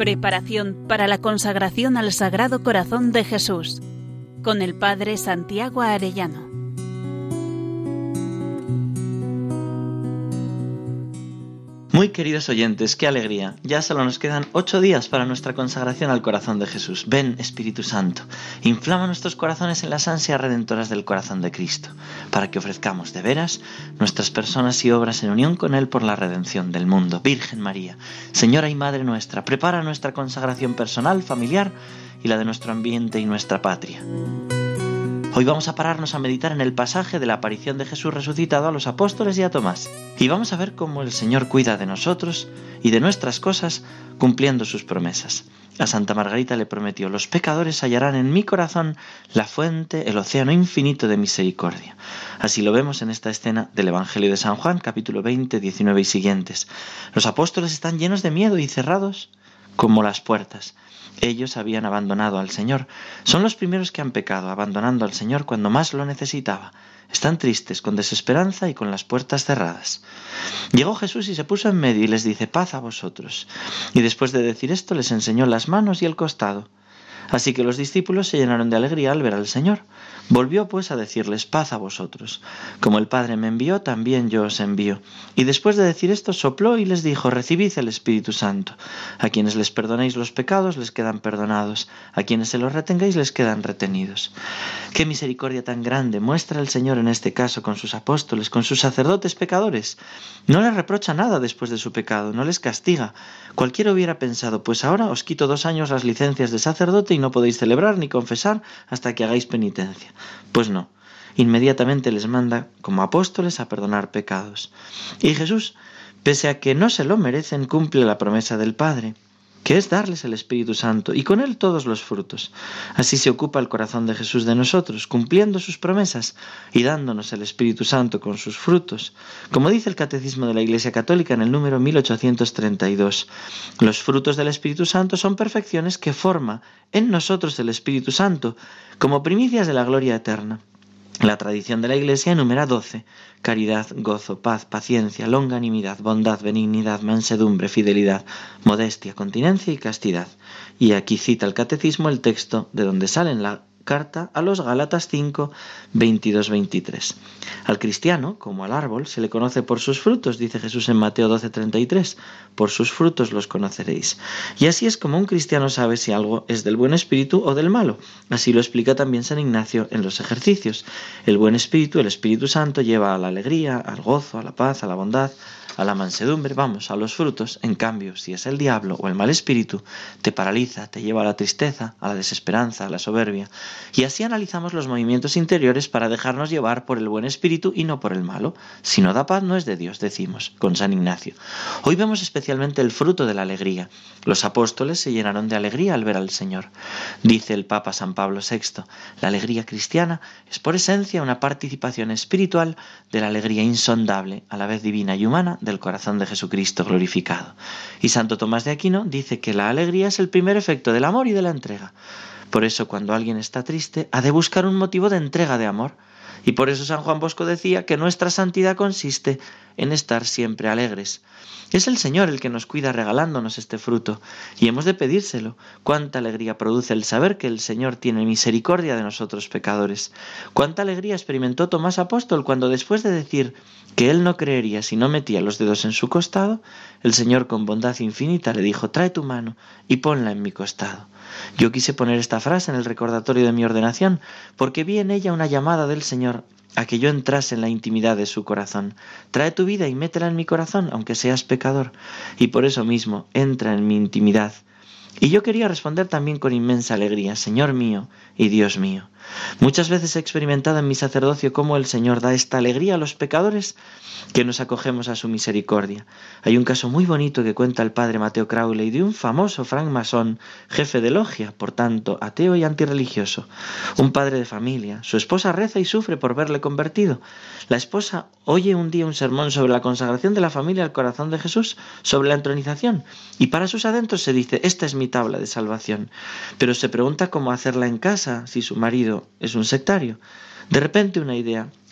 Preparación para la consagración al Sagrado Corazón de Jesús, con el Padre Santiago Arellano. Muy queridos oyentes, qué alegría. Ya solo nos quedan 8 días para nuestra consagración al corazón de Jesús. Ven, Espíritu Santo, inflama nuestros corazones en las ansias redentoras del corazón de Cristo, para que ofrezcamos de veras nuestras personas y obras en unión con Él por la redención del mundo. Virgen María, Señora y Madre nuestra, prepara nuestra consagración personal, familiar y la de nuestro ambiente y nuestra patria. Hoy vamos a pararnos a meditar en el pasaje de la aparición de Jesús resucitado a los apóstoles y a Tomás. Y vamos a ver cómo el Señor cuida de nosotros y de nuestras cosas cumpliendo sus promesas. A Santa Margarita le prometió: los pecadores hallarán en mi corazón la fuente, el océano infinito de misericordia. Así lo vemos en esta escena del Evangelio de San Juan, capítulo 20, 19 y siguientes. Los apóstoles están llenos de miedo y cerrados como las puertas. Ellos habían abandonado al Señor. Son los primeros que han pecado, abandonando al Señor cuando más lo necesitaba. Están tristes, con desesperanza y con las puertas cerradas. Llegó Jesús y se puso en medio y les dice: paz a vosotros. Y después de decir esto les enseñó las manos y el costado. Así que los discípulos se llenaron de alegría al ver al Señor. Volvió pues a decirles: paz a vosotros. Como el Padre me envió, también yo os envío. Y después de decir esto sopló y les dijo: recibid el Espíritu Santo. A quienes les perdonéis los pecados les quedan perdonados. A quienes se los retengáis les quedan retenidos. Qué misericordia tan grande muestra el Señor en este caso con sus apóstoles, con sus sacerdotes pecadores. No les reprocha nada después de su pecado, no les castiga. Cualquiera hubiera pensado: pues ahora os quito 2 años las licencias de sacerdote y no podéis celebrar ni confesar hasta que hagáis penitencia. Pues no, inmediatamente les manda como apóstoles a perdonar pecados. Y Jesús, pese a que no se lo merecen, cumple la promesa del Padre, que es darles el Espíritu Santo y con él todos los frutos. Así se ocupa el corazón de Jesús de nosotros, cumpliendo sus promesas y dándonos el Espíritu Santo con sus frutos. Como dice el Catecismo de la Iglesia Católica en el número 1832, los frutos del Espíritu Santo son perfecciones que forma en nosotros el Espíritu Santo, como primicias de la gloria eterna. La tradición de la Iglesia enumera 12: caridad, gozo, paz, paciencia, longanimidad, bondad, benignidad, mansedumbre, fidelidad, modestia, continencia y castidad. Y aquí cita el Catecismo el texto de donde sale en la carta a los Gálatas 5, 22-23. Al cristiano, como al árbol, se le conoce por sus frutos, dice Jesús en Mateo 12:33, por sus frutos los conoceréis. Y así es como un cristiano sabe si algo es del buen espíritu o del malo. Así lo explica también San Ignacio en los ejercicios. El buen espíritu, el Espíritu Santo, lleva a la alegría, al gozo, a la paz, a la bondad, a la mansedumbre, a los frutos. En cambio, si es el diablo o el mal espíritu, te paraliza, te lleva a la tristeza, a la desesperanza, a la soberbia. Y así analizamos los movimientos interiores para dejarnos llevar por el buen espíritu y no por el malo. Si no da paz, no es de Dios, decimos, con San Ignacio. Hoy vemos especialmente el fruto de la alegría. Los apóstoles se llenaron de alegría al ver al Señor. Dice el Papa San Pablo VI, la alegría cristiana es por esencia una participación espiritual de la alegría insondable, a la vez divina y humana, del corazón de Jesucristo glorificado. Y Santo Tomás de Aquino dice que la alegría es el primer efecto del amor y de la entrega. Por eso, cuando alguien está triste, ha de buscar un motivo de entrega de amor. Y por eso San Juan Bosco decía que nuestra santidad consiste en estar siempre alegres. Es el Señor el que nos cuida regalándonos este fruto, y hemos de pedírselo. Cuánta alegría produce el saber que el Señor tiene misericordia de nosotros pecadores. Cuánta alegría experimentó Tomás Apóstol cuando, después de decir que él no creería si no metía los dedos en su costado, el Señor con bondad infinita le dijo: trae tu mano y ponla en mi costado. Yo quise poner esta frase en el recordatorio de mi ordenación, porque vi en ella una llamada del Señor a que yo entrase en la intimidad de su corazón. Trae tu vida y métela en mi corazón, aunque seas pecador, y por eso mismo entra en mi intimidad. Y yo quería responder también con inmensa alegría: Señor mío y Dios mío. Muchas veces he experimentado en mi sacerdocio cómo el Señor da esta alegría a los pecadores que nos acogemos a su misericordia. Hay un caso muy bonito que cuenta el padre Mateo Crowley de un famoso francmasón, jefe de logia, por tanto ateo y antirreligioso. Un padre de familia. Su esposa reza y sufre por verle convertido. La esposa oye un día un sermón sobre la consagración de la familia al corazón de Jesús, sobre la entronización, y para sus adentros se dice: esta es mi tabla de salvación. Pero se pregunta cómo hacerla en casa si su marido es un sectario. De repente una idea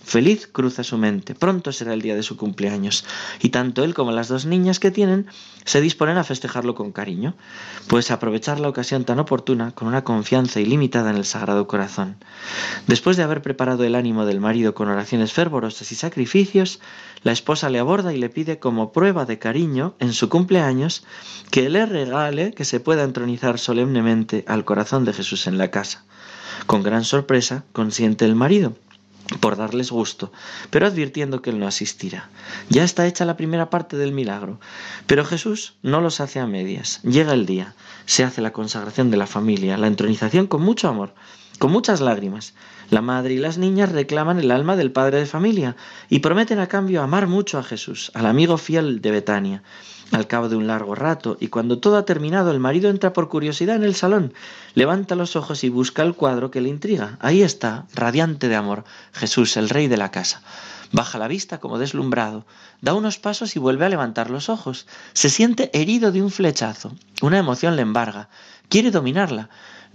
feliz cruza su mente. Pronto será el día de su cumpleaños, y tanto él como las dos niñas que tienen se disponen a festejarlo con cariño, pues aprovechar la ocasión tan oportuna con una confianza ilimitada en el Sagrado Corazón. Después de haber preparado el ánimo del marido con oraciones fervorosas y sacrificios, la esposa le aborda y le pide como prueba de cariño en su cumpleaños que le regale que se pueda entronizar solemnemente al corazón de Jesús en la casa. Con gran sorpresa consiente el marido, por darles gusto, pero advirtiendo que él no asistirá. Ya está hecha la primera parte del milagro, pero Jesús no los hace a medias. Llega el día, se hace la consagración de la familia, la entronización con mucho amor, con muchas lágrimas. La madre y las niñas reclaman el alma del padre de familia y prometen a cambio amar mucho a Jesús, al amigo fiel de Betania. Al cabo de un largo rato, y cuando todo ha terminado, el marido entra por curiosidad en el salón, levanta los ojos y busca el cuadro que le intriga. Ahí está, radiante de amor, Jesús, el rey de la casa. Baja la vista como deslumbrado, da unos pasos y vuelve a levantar los ojos. Se siente herido de un flechazo. Una emoción le embarga. Quiere dominar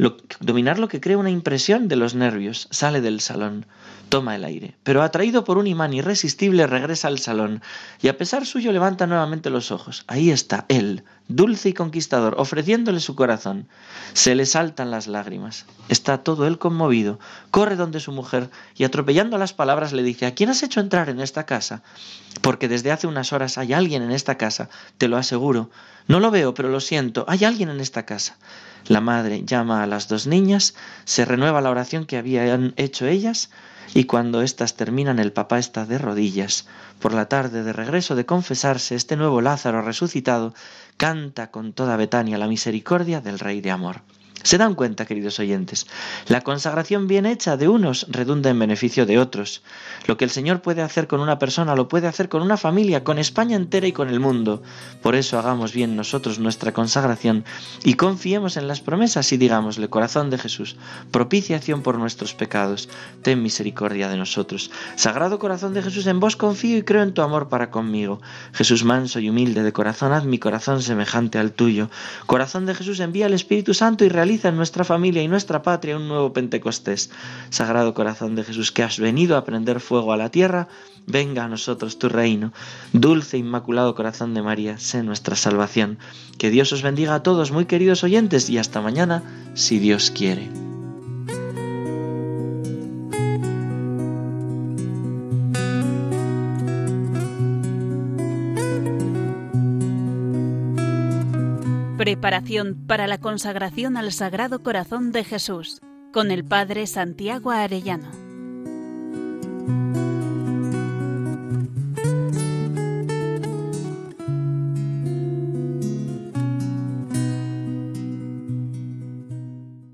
lo que crea una impresión de los nervios. Sale del salón, toma el aire, pero atraído por un imán irresistible regresa al salón y a pesar suyo levanta nuevamente los ojos. Ahí está él, dulce y conquistador, ofreciéndole su corazón. Se le saltan las lágrimas. Está todo él conmovido. Corre donde su mujer y atropellando las palabras le dice: ¿A quién has hecho entrar en esta casa? Porque desde hace unas horas hay alguien en esta casa, te lo aseguro. No lo veo, pero lo siento, hay alguien en esta casa. La madre llama a las dos niñas, se renueva la oración que habían hecho ellas, y cuando éstas terminan el papá está de rodillas. Por la tarde, de regreso de confesarse, este nuevo Lázaro resucitado canta con toda Betania la misericordia del Rey de Amor. ¿Se dan cuenta, queridos oyentes? La consagración bien hecha de unos redunda en beneficio de otros. Lo que el Señor puede hacer con una persona lo puede hacer con una familia, con España entera y con el mundo. Por eso hagamos bien nosotros nuestra consagración y confiemos en las promesas y digámosle: corazón de Jesús, propiciación por nuestros pecados, ten misericordia de nosotros. Sagrado corazón de Jesús, en vos confío y creo en tu amor para conmigo. Jesús manso y humilde de corazón, haz mi corazón semejante al tuyo. Corazón de Jesús, envía el Espíritu Santo y realiza en nuestra familia y nuestra patria un nuevo Pentecostés. Sagrado corazón de Jesús, que has venido a prender fuego a la tierra, venga a nosotros tu reino. Dulce inmaculado corazón de María, sé nuestra salvación. Que Dios os bendiga a todos, muy queridos oyentes, y hasta mañana, si Dios quiere. Preparación para la consagración al Sagrado Corazón de Jesús, con el Padre Santiago Arellano.